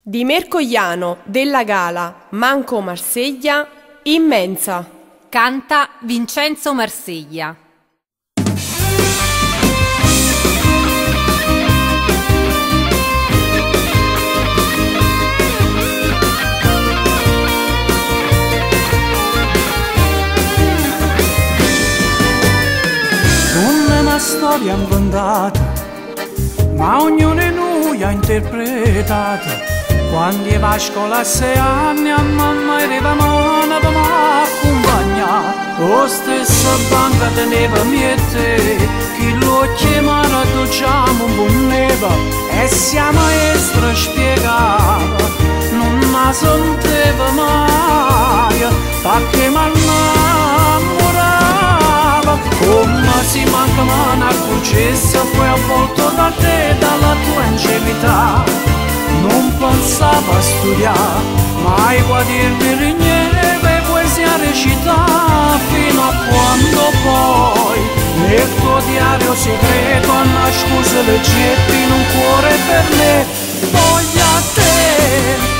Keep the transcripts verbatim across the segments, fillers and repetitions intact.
Di Mercogliano, Della Gala, Manco Marseglia, Immensa. Canta Vincenzo Marseglia. Non è una storia inventata, ma ognuno di noi ha interpretato. Quando io a scuola a sei anni a mamma arrivavamo a accompagnare. O stessa banca teneva miete, chi lo chiamava docciamo un buoneva. E sia maestra spiegava, non mi sentiva mai, perché mi innamorava. Come si manca mano a concessa, poi avvolto da te, dalla tua ingenuità. Non pensavo a studiare, mai quaderni rigneve, poesia recitare, fino a quando poi nel tuo diario segreto ha nascosto le ceppi in un cuore per me. Voglio a te.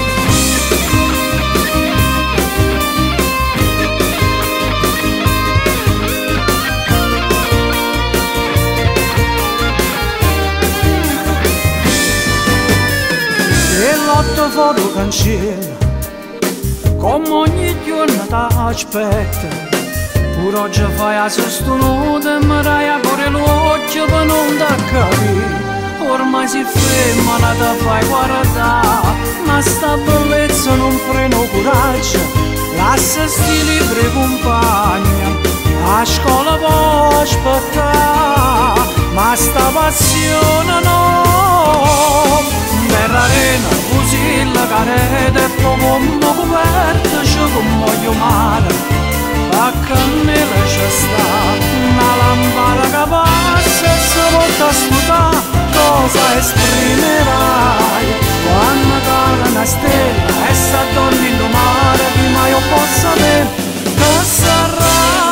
E l'otto fuori cancello, come ogni giorno t'aspetta. Pure oggi fai a sostenuta e mi dai ancora l'occhio per non da capire. Ormai si ferma, la te fai guardare, ma sta bellezza non freno coraggio. Lascia sti libri compagna, a scuola può aspettare, ma sta passione no. Nell'arena così la careta e poi coperta c'è come voglio male. A cannella c'è sta una lampada che passa e se volta a studiare cosa esprimerai. Quando cade una stella e sta dormendo mare, prima io posso sapere che sarà.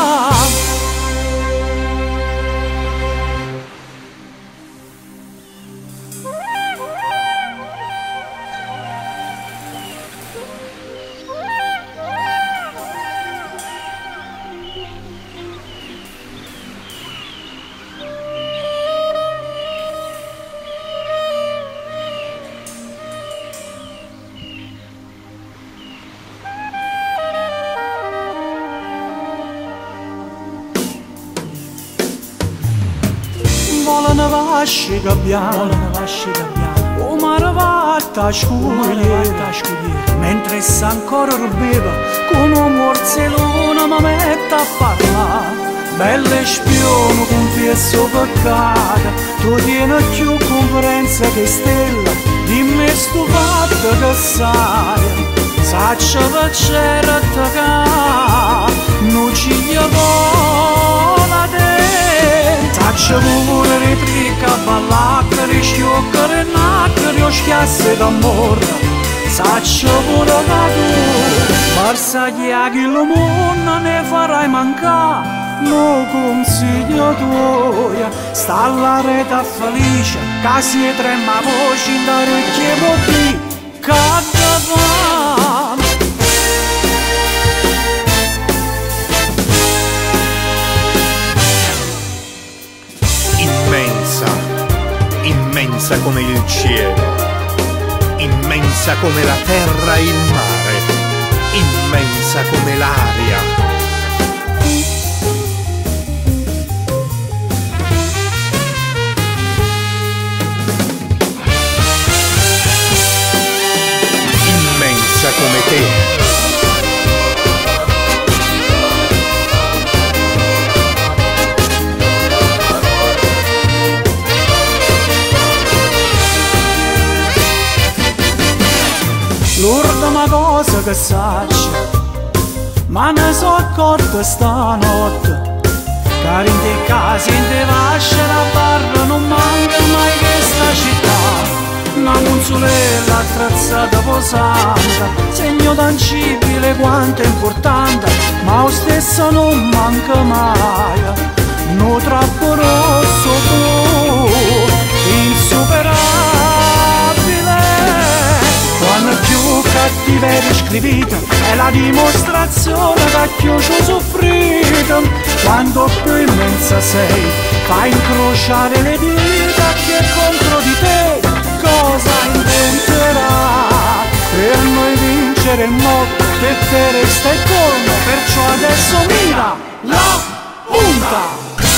Volano vasci gabbiano, o mare vatta a scugliere, mentre sa ancora rubeva, con un morzellone mi mette a parlare. Belle spione con piesso peccato, tu tieni più conferenza che stella, dimmi sto fatto che sai, saccia che c'era attaccare, non ci gli vola te. Saccia pure ritrica, ballacca, sciocca, nacca, schiasse d'amore. Saccia pure che tu, marsa chiaghi lo mondo ne farai mancare. No consiglio tuo, sta alla rete felice, che si trema voce in orecchie pochi, che va. Immensa, immensa come il cielo, immensa come la terra e il mare, immensa come l'aria. Immensa come te. L'ultima cosa che saccio, ma ne so accorta stanotte, che in te casi in te vasce la barra non manca mai questa città. Una consulella attrezzata posata, segno tangibile quanto è importante, ma lo stesso non manca mai. No troppo rosso tu, insuperabile. tutti veri scriviti, è la dimostrazione che più ci soffrite. Quando più immensa sei, fai incrociare le dita che contro di te cosa inventerà per noi vincere il motto, per te resta il colmo, perciò adesso mira la punta.